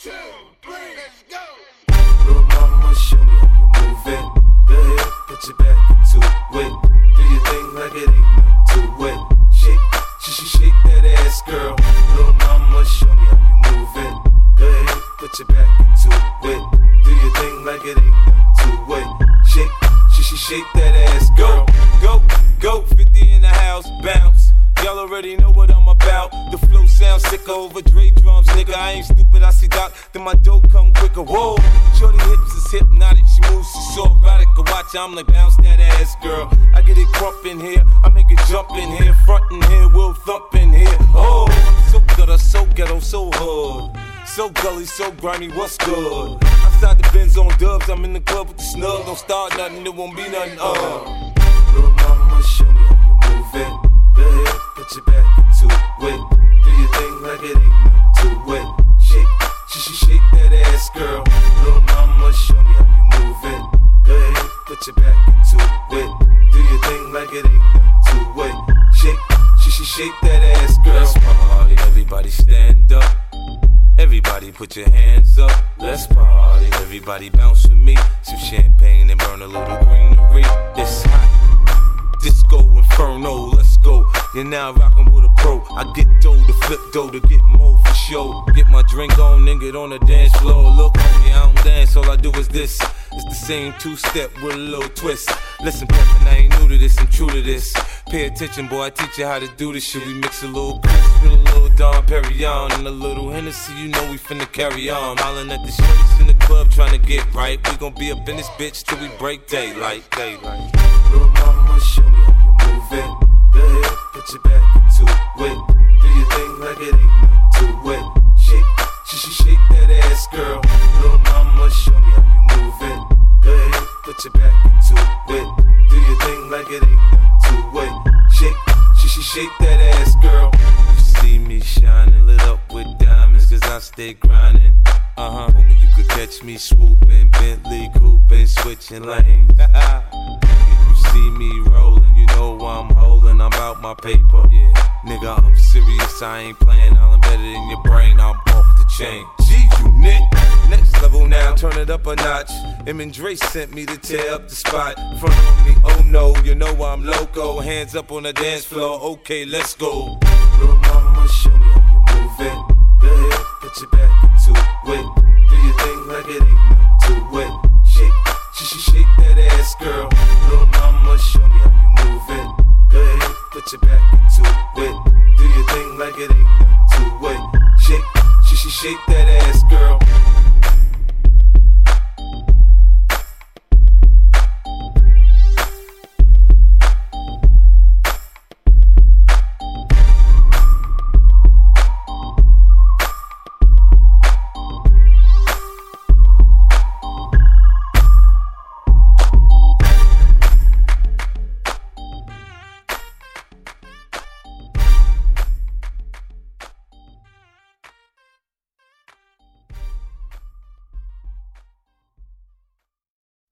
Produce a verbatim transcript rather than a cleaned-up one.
two, three, let's go. Little mama, show me how you move it. Go ahead, put your back into it. Do your thing like it ain't nothing to it. Shake, sh sh shake that ass, girl. Little mama, show me how you move it. Go ahead, put your back into it. Do your thing like it ain't nothing to it. Shake, sh sh shake that ass, girl. Go, go, go, fifty in the house, bounce. Y'all already know what I'm about. The flow sounds sicker over Dre drums, nigga. I ain't stupid, I see Doc, then my dough come quicker. Whoa, shorty hips is hypnotic, she moves, she's so erotic. Watch, I'm like bounce that ass, girl. I get it crump in here, I make it jump in here, front in here, we'll thump in here. Oh, so gutter, so ghetto, so hood, so gully, so grimy, what's good? Outside the Benz on dubs, I'm in the club with the snug. Don't start nothing, it won't be nothing. Uh. Little mama, show me how you move it. Go ahead, put your back into it. Do your thing like it ain't nothing to it. Shake, sh sh shake that ass, girl. Little mama, show me how you move it. Go ahead, put your back into it. Do your thing like it ain't nothing to it. Shake, sh sh shake that ass, girl. Let's party, everybody stand up. Everybody put your hands up. Let's party, everybody bounce with me. Some champagne and burn a little greenery. It's hot. Disco Inferno, let's go. You're now rockin' with a pro. I get dough to flip dough to get more for show. Get my drink on and get on the dance floor. Look, homie, I don't dance, all I do is this. It's the same two-step with a little twist. Listen, Peppin', I ain't new to this, I'm true to this. Pay attention, boy, I teach you how to do this shit. We mix a little Chris with a little Dom Perignon and a little Hennessy, you know we finna carry on. Hollin' at the shorties in the club tryna get right. We gon' be up in this bitch till we break daylight, daylight. Little mama, show me how you move it. Go ahead, put your back into it. Do your thing like it ain't nothing to it. Shake, sh sh shake that ass, girl. Little mama, show me how you move it. Go ahead, put your back into it. Do your thing like it ain't nothing to it. Shake, sh sh shake that ass, girl. You see me shining, lit up with diamonds, cause I stay grinding. Uh-huh, homie, you could catch me swooping, Bentley cooping, switching lanes. You see me rolling, you know I'm holding, I'm out my paper. Yeah, nigga, I'm serious, I ain't playing, I'm better than your brain, I'm off the chain. G unit, next level now, turn it up a notch. Em and Dre sent me to tear up the spot. Front of me, oh no, you know I'm loco. Hands up on the dance floor, okay, let's go. Little mama, show me how you move it. Go ahead, put your back into it. Do your thing like it ain't nothing to it. Shake, sh sh shake that ass, girl. Little mama, show me how you move it. Go ahead, put your back into it. Do your thing like it ain't nothing to it. Shake, sh sh shake that ass, girl.